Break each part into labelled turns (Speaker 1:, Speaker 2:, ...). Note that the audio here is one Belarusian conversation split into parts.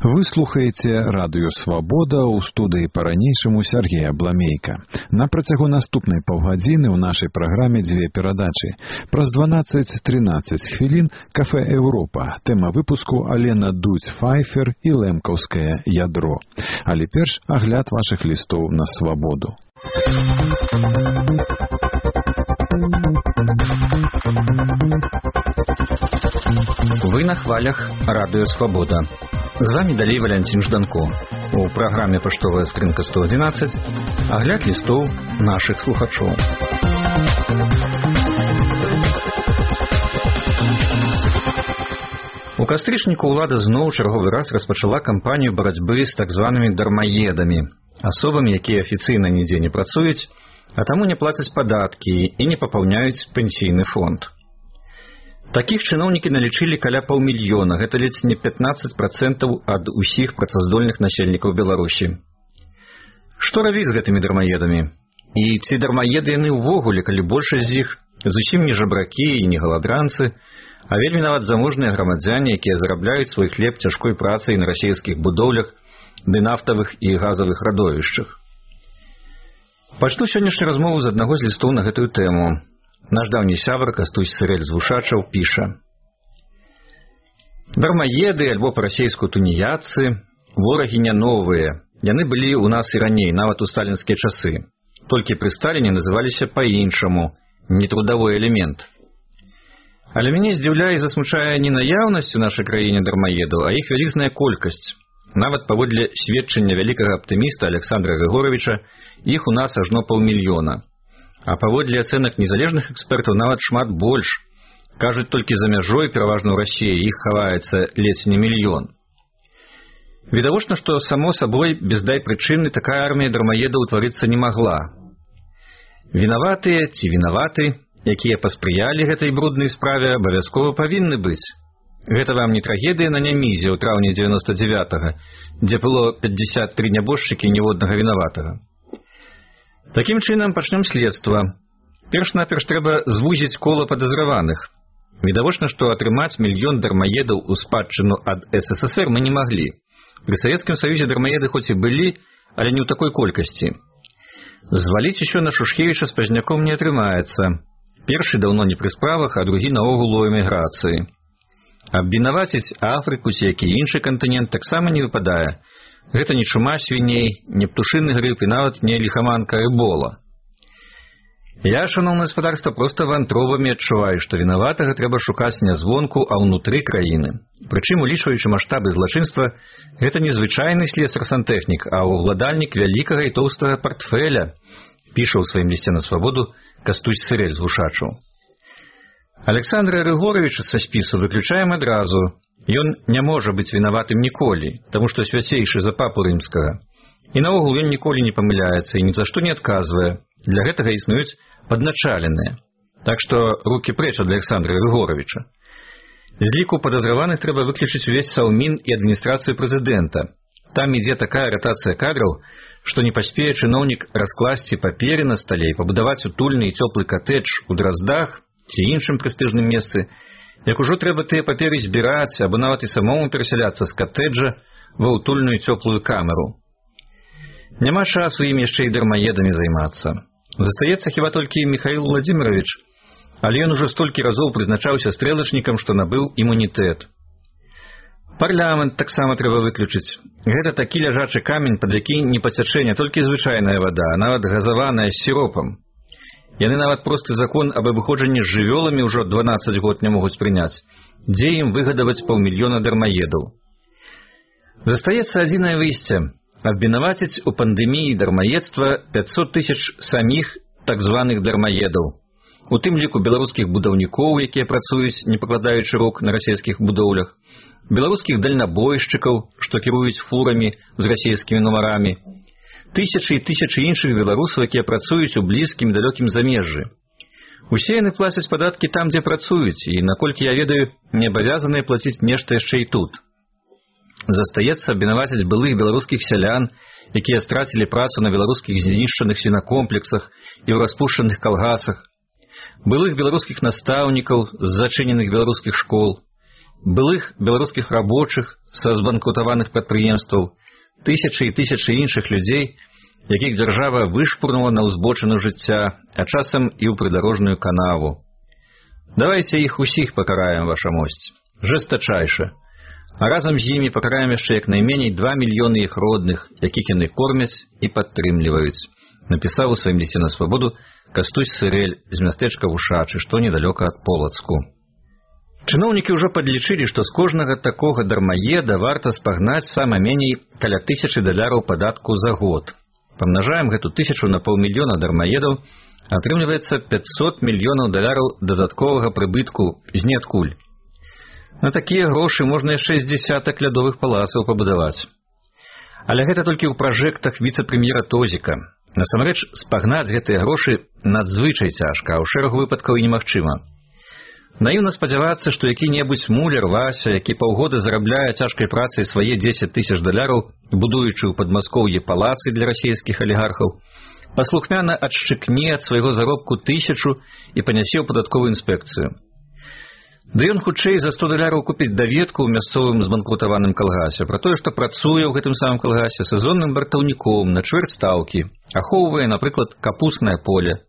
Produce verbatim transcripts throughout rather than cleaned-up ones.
Speaker 1: Вы слухаеце радыё «Свабода», у студыі па-ранейшаму Сергея Бламейка. На працягу наступнай паўгадзіны ў нашай праграме дзве перадачы. Праз дванаццаць-трынаццаць хвілін «Кафе Еўропа». Тэма выпуску Алена Дудь-Файфер і лэмкаўскае ядро. Але перш агляд вашых лістоў на «Свабоду».
Speaker 2: Вы на хвалях радыё «Свабода». З вами далей Валянцін Жданко. У праграме «Паштовая скрынка сто адзінаццаць» агляд лістоў нашых слухачоў. У кастрычніку ўлада зноў чарговы раз распачала кампанію барацьбы з так званымі дармаедамі, асобамі, якія афіцыйна нідзе не працуюць, а таму не плацяць падаткі і не папаўняюць пенсійны фонд. Такіх чыноўнікі налічылі каля паўмільёна, гэта ледзь не пятнаццаць працэнтаў ад усіх працаздольных насельнікаў Беларусі. Што рабіць з гэтымі дармаедамі? І ці дармаеды яны ўвогуле, калі большасць з іх зусім не жабракі і не галадранцы, а вельмі нават заможныя грамадзяне, якія зарабляюць свой хлеб цяжкой працай на расійскіх будоўлях ды нафтавых і газавых радовішчах. Пачну сённяшнюю размову з аднаго з лістоў на гэтую тэму. Наш даўні сябар Кастусь Сырэль з Вушачаў піша: «Дармаеды, альбо па-расейску туніяцы, ворагі не новыя. Яны былі ў нас і раней, нават у сталінскія часы. Толькі пры Сталіне называліся па-іншаму, нетрудовой элемент. Але мяне здзіўляе і засмучае не наяўнасць у нашай краіне дармаедаў, а іх вялізная колькасць. Нават паводле сведчання вялікага аптыміста Александра Григоровича, іх у нас ажно паўмільёна. А паводле ацэнак незалежных экспертаў нават шмат больш. Кажуць, толькі за мяжой, пераважна ў Расіі, іх хаваецца ледзь не мільён. Відавочна, што само сабой без дай прычыны такая армія дармаедаў утварыцца не магла. Вінаватыя ці вінаваты, якія паспрыялі гэтай бруднай справе, абавязкова павінны быць. Гэта вам не трагедыя на Нямізе ў траўні дзевяноста дзявятага, дзе было пятьдесят три нябожчыкі і ніводнага вінаватага. Такім чынам пачнём следства. Перш-наперш трэба звузіць кола падазраваных. Відавочна, што атрымаць мільён дармаедаў у спадчыну ад эс эс эс эр мы не маглі. Пры Савецкім Саюзе дармаеды хоць і былі, але не ў такой колькасці. Зваліць усё на Шушкевіча з Пазняком не атрымаецца. Першы даўно не пры справах, а другі наогул у эміграцыі. Абвінаваціць Афрыку ці які іншы кантынент таксама не выпадае. Гэта не чума свіней, не птушыны грып і нават не ліхаманка эбола. Я, шаноўнае гаспадарства, проста вантробамі адчуваю, што вінаватага трэба шукаць не звонку, а ўнутры краіны. Прычым, улічваючы маштабы злачынства, гэта не звычайны слесар-сантэхнік, а ўладальнік вялікага і тоўстага партфеля, піша ў сваім лісце на Свабоду Кастусь Сырэль з Вушачаў. Александра Григоровича са спісу выключаем адразу. Ён не можа быць вінаватым ніколі, таму што свяцейшы за папу рымскага. І наогул ён ніколі не памыляецца і ні за што не адказвае. Для гэтага існуюць падначаленыя. Так што рукі прэч ад Александра Григоровича. З ліку падазраваных трэба выключыць увесь Саўмін і адміністрацыю прэзідэнта. Там ідзе такая ратацыя кадраў, што не паспее чыноўнік раскласці паперы на стале і пабудаваць утульны і цёплы катэдж у Драздах ці іншым прэстыжным месцы, як ужо трэба тыя паперы збіраць, або нават і самому перасяляцца з катэджа ва ўтульную цёплую камеру. Няма часу ім яшчэ і дармаедамі займацца. Застаецца хіба толькі Михаил Владимирович, але ён ужо столькі разоў прызначаўся стрэлачнікам, што набыў імунітэт. Парламент таксама трэба выключыць. Гэта такі ляжачы камень, пад які не пацячэ не толькі звычайная вада, а нават газаваная з сіропам. Яны нават просты закон аб абыходжанні з жывёламі ўжо дванаццаць год не могуць прыняць, дзе ім выгадаваць паўмільёна дармаедаў. Застаецца адзінае выйсце – абвінаваціць у пандэміі дармаедства пятьсот тысяч саміх так званых дармаедаў. У тым ліку беларускіх будаўнікоў, якія працуюць, не пакладаючы рук на расійскіх будоўлях, беларускіх дальнабойшчыкаў, што кіруюць фурамі з расійскімі нумарамі, тысячы і тысячы іншых беларусаў, якія працуюць у блізкім і далёкім замежжы. Усе яны плацяць падаткі там, дзе працуюць, і, наколькі я ведаю, не абавязаныя плаціць нешта яшчэ і тут. Застаецца абвінаваціць былых беларускіх сялян, якія страцілі працу на беларускіх знішчаных свінакомплексах і ў распушчаных калгасах, былых беларускіх настаўнікаў з зачыненых беларускіх школ, былых беларускіх рабочых са збанкрутаваных прадпрыемстваў, тысячы і тысячы іншых людзей, якіх дзяржава вышпурнула на ўзбочыну жыцця, а часам і ў прыдарожную канаву. Давайце іх усіх пакараем, ваша мосць, жэстачайша. А разам з імі пакараем яшчэ як найменей два мільёны іх родных, якіх яны кормяць і падтрымліваюць, напісаў у сваім лісце на свабоду Кастусь Сырэль з мястэчка Вушачы, што недалёка ад Полацку. Чыноўнікі ўжо падлічылі, што з кожнага такога дармаеда варта спагнаць сама меней каля тысячы даляраў падатку за год. Памнажаем гэту тысячу на паўмільёна дармаедаў, атрымліваецца пятьсот мільёнаў даляраў дадатковага прыбытку з ніадкуль. На такія грошы можна яшчэ з дзесятак лядовых палацаў пабудаваць. Але гэта толькі ў пражэктах віцэ-прэм'ера Тозіка. Насамрэч, спагнаць гэтыя грошы надзвычай цяжка, а ў шэрагу выпадкаў і немагчыма. Наіўна спадзявацца, што які-небудзь муляр Вася, які паўгода зарабляе цяжкай працай свае дзесяць тысяч даляраў, будуючы ў Падмаскоўі палацы для расійскіх алігархаў, паслухмяна адшчыкне ад свайго заробку тысячу і панясе ў падатковую інспекцыю. Ды ён хутчэй за сто даляраў купіць даведку ў мясцовым збанкрутаваным калгасе пра тое, што працуе ў гэтым самым калгасе сезонным вартаўніком на чвэрць стаўкі, ахоўвае, напрыклад, капуснае поле.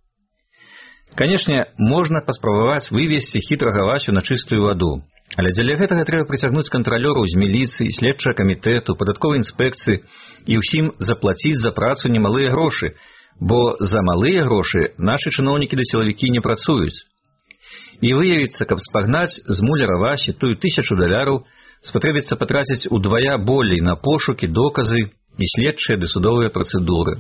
Speaker 2: Канешне, можна паспрабаваць вывесці хітрага Васю на чыстую ваду, але дзеля гэтага трэба прыцягнуць кантралёраў з міліцыі, следчага камітэту, падатковай інспекцыі і ўсім заплаціць за працу немалыя грошы, бо за малыя грошы нашы чыноўнікі ды сілавікі не працуюць. І выявіцца, каб спагнаць з муляра Васі тую тысячу даляраў, спатрэбіцца патраціць удвая болей на пошукі, доказы і следчыя ды судовыя працэдуры.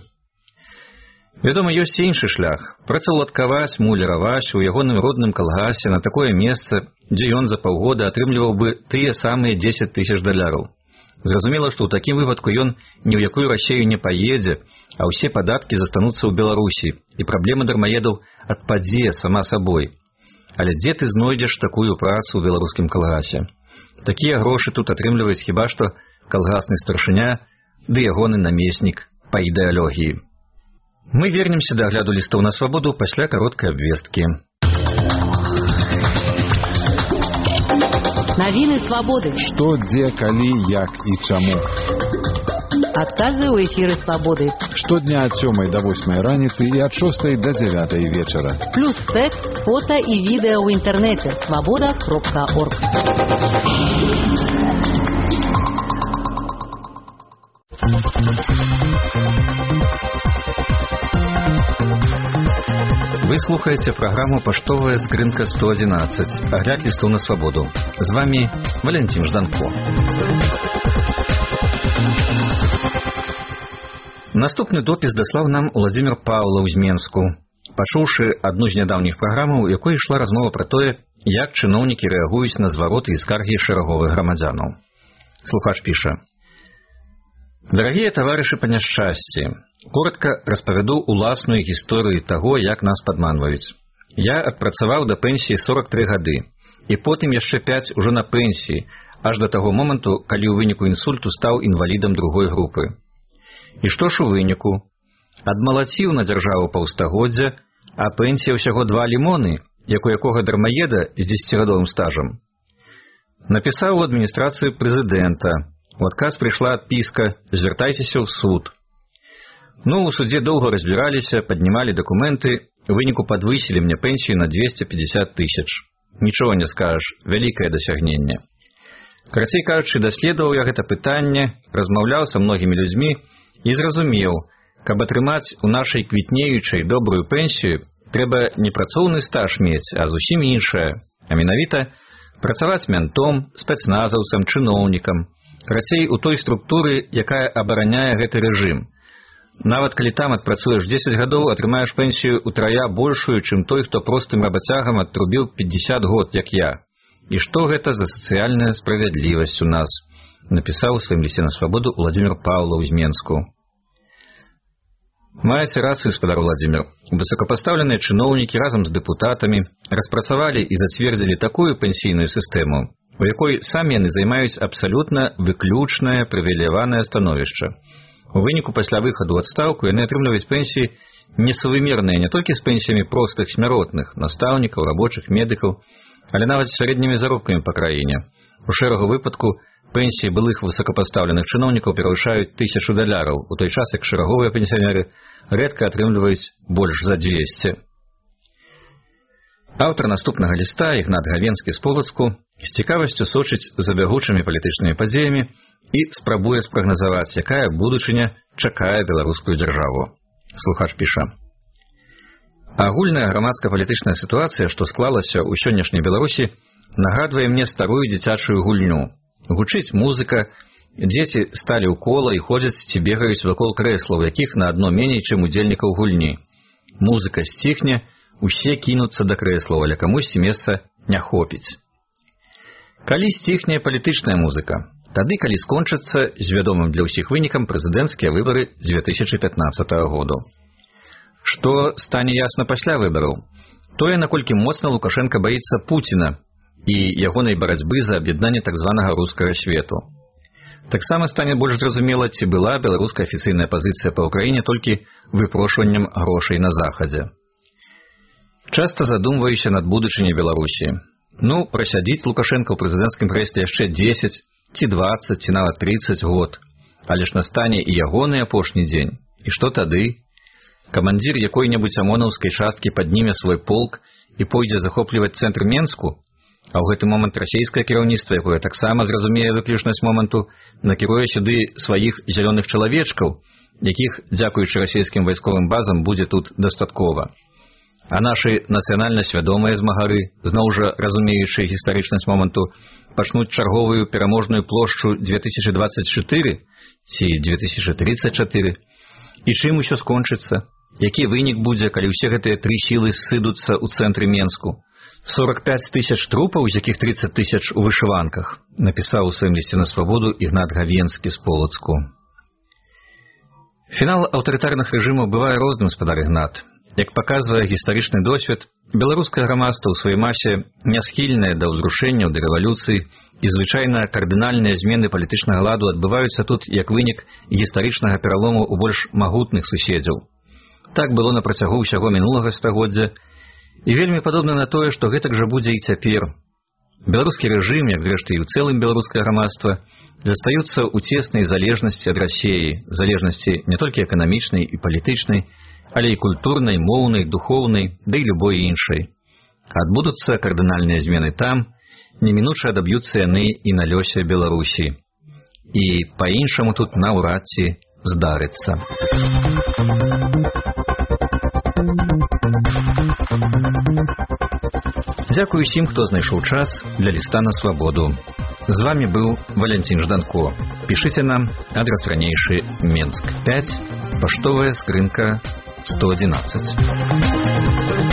Speaker 2: Вядома, ёсць іншы шлях – працаўладкаваць муляра Васю ў ягоным родным калгасе на такое месца, дзе ён за паўгода атрымліваў бы тыя самыя дзесяць тысяч даляраў. Зразумела, што ў такім выпадку ён ні ў якую Расею не паедзе, а ўсе падаткі застануцца ў Беларусі, і праблема дармаедаў адпадзе сама сабой. Але дзе ты знойдзеш такую працу ў беларускім калгасе? Такія грошы тут атрымліваюць хіба што калгасны старшыня ды ягоны намеснік па ідэалогіі. Мы вернемся да агляду лістоў на свабоду пасля кароткай абвесткі.
Speaker 3: Навіны свабоды.
Speaker 1: Што, дзе, калі, як і чаму.
Speaker 3: Адказы ў эфіры свабоды.
Speaker 1: Штодня ад сёмай да восьмай раніцы і ад шостай да дзявятай вечара.
Speaker 3: Плюс тэкст, фота і відэа ў інтэрнэце свабода кропка орг.
Speaker 2: Вы слухаеце праграму «Паштовая скрынка сто адзінаццаць», агляд лістоў на свабоду. З вами Валентин Жданко. Наступны допіс даслаў нам Уладзімір Паўлаў з Менску, пачуўшы адну з нядаўніх праграмаў, у якой ішла размова пра тое, як чыноўнікі рэагуюць на звароты і скаргі шэраговых грамадзянаў. Слухач піша: «Дарагія таварышы па няшчасці, коротка распавяду уласную гісторыю таго, як нас падманваюць. Я адпрацаваў да пенсіі сорак тры гады, і потым яшчэ пяць ужо на пенсіі, аж да таго моманту, калі ў выніку інсульту стаў інвалідам другой групы. І што ж у выніку? Адмалаціў на дзяржаву паўстагоддзя, а пенсія ўсяго два лімоны, як у якога дармаеда з дзесяцігадовым стажам. Напісаў у адміністрацыю прэзідэнта. У адказ прыйшла адпіска: звяртайцеся ў суд. Ну, у судзе доўга разбіраліся, паднімалі дакументы, у выніку падвысілі мне пенсію на двести пятьдесят тысяч. Нічога не скажаш, вялікае дасягненне. Карацей кажучы, даследаваў я гэта пытанне, размаўляў са многімі людзьмі і зразумеў, каб атрымаць у нашай квітнеючай добрую пенсію, трэба не працоўны стаж мець, а зусім іншае, а менавіта працаваць мянтом, спецназаўцам, чыноўнікам, карацей, у той структуры, якая абараняе гэты рэжым. Нават калі там адпрацуеш дзесяць гадоў, атрымаеш пенсію утрая большую, чым той, хто простым рабацягам адтрубіў пятьдесят год, як я. І што гэта за сацыяльная справядлівасць у нас? Напісаў у сваім лісце на свабоду Уладзімір Паўлаў з Менску. Маеце рацыю, спадар Уладзімір. Высокапастаўленыя чыноўнікі разам з дэпутатамі распрацавалі і зацвердзілі такую пенсійную сістэму, у якой самі яны займаюць абсалютна выключнае прывілеяванае становішча. У выніку пасля выхаду ў адстаўку яны атрымліваюць пенсіі несувымерныя не толькі з пенсіямі простых смяротных, настаўнікаў, рабочых, медыкаў, але нават з сярэднімі заробкамі па краіне. У шэрагу выпадку пенсіі былых высокапастаўленых чыноўнікаў перавышаюць тысячу даляраў, у той час як шэраговыя пенсіянеры рэдка атрымліваюць больш за дзвесце. Аўтар наступнага ліста, Ігнат Гавенскі з Полацку, з цікавасцю сочыць за бягучымі палітычнымі падзеямі і спрабуе спрагназаваць, якая будучыня чакае беларускую дзяржаву. Слухач піша: агульная грамадска-палітычная сітуацыя, што склалася ў сённяшняй Беларусі, нагадвае мне старую дзіцячую гульню. Гучыць музыка, дзеці сталі ў кола і ходзяць ці бегаюць вакол крэслаў, якіх на адно меней, чым удзельнікаў гульні. Музыка сціхне, усе кінуцца да крэслаў, але камусьці месца не хопіць. Калі сціхне палітычная музыка? Тады, калі скончацца з вядомым для ўсіх вынікам прэзідэнцкія выбары дзве тысячы пятнаццатага году. Што стане ясна пасля выбараў? Тое, наколькі моцна Лукашенка баіцца Пуціна і ягонай барацьбы за аб'яднанне так званага рускага свету. Таксама стане больш зразумела, ці была беларуская афіцыйная пазіцыя па ўкраіне толькі выпрошваннем грошай на захадзе. Часта задумваюся над будучыняй Беларусі. Ну, прасядзіць Лукашенка ў прэзідэнцкім крэсле яшчэ дзесяць, ці дваццаць, ці нават трыццаць год. Але ж настане і ягоны апошні дзень. І што тады? Камандзір якой-небудзь амонаўскай часткі падніме свой полк і пойдзе захопліваць цэнтр Менску, а ў гэты момант расійскае кіраўніцтва, якое таксама зразумее выключнасць моманту, накіруе сюды сваіх зялёных чалавечкаў, якіх, дзякуючы расійскім вайсковым базам, будзе тут дастаткова. А нашы нацыянальна свядомыя змагары, зноў жа разумеючыя гістарычнасць моманту, пачнуць чарговую пераможную плошчу дзве тысячы дваццаць чатыры ці дзве тысячы трыццаць чатыры. І чым усё скончыцца? Які вынік будзе, калі ўсе гэтыя тры сілы ссыдуцца ў цэнтры Менску? сорок пяць тысяч трупаў, з якіх трыццаць тысяч у вышыванках, напісаў у сваім лісце на свабоду Ігнат Гавенскі з Полацку. Фінал аўтарытарных рэжымаў бывае розным, спадар Ігнат. Як паказвае гістарычны досвед, беларускае грамадства ў сваёй масе не схільнае да ўзрушэнняў, да рэвалюцыі, і звычайна кардынальныя змены палітычнага ладу адбываюцца тут як вынік гістарычнага пералому ў больш магутных суседзяў. Так было на працягу ўсяго мінулага стагоддзя, і вельмі падобна на тое, што гэтак жа будзе і цяпер. Беларускі рэжым, як зрэшты і ў цэлым беларускае грамадства, застаюцца ў цеснай залежнасці ад Расіі, залежнасці не толькі эканамічнай і палітычнай, але і культурнай, моўнай, духоўнай, да і любой іншай. Адбудуцца кардынальныя змены там, немінуча адаб'юцца яны і на лёсе Беларусі. І па-іншаму тут наўрад ці здарыцца. Дзякую усім, хто знайшоў час для ліста на свабоду. З вами быў Валянцін Жданко. Пішыце нам, адрас ранейшы Менск пяць, паштовая скрынка сто одиннадцать.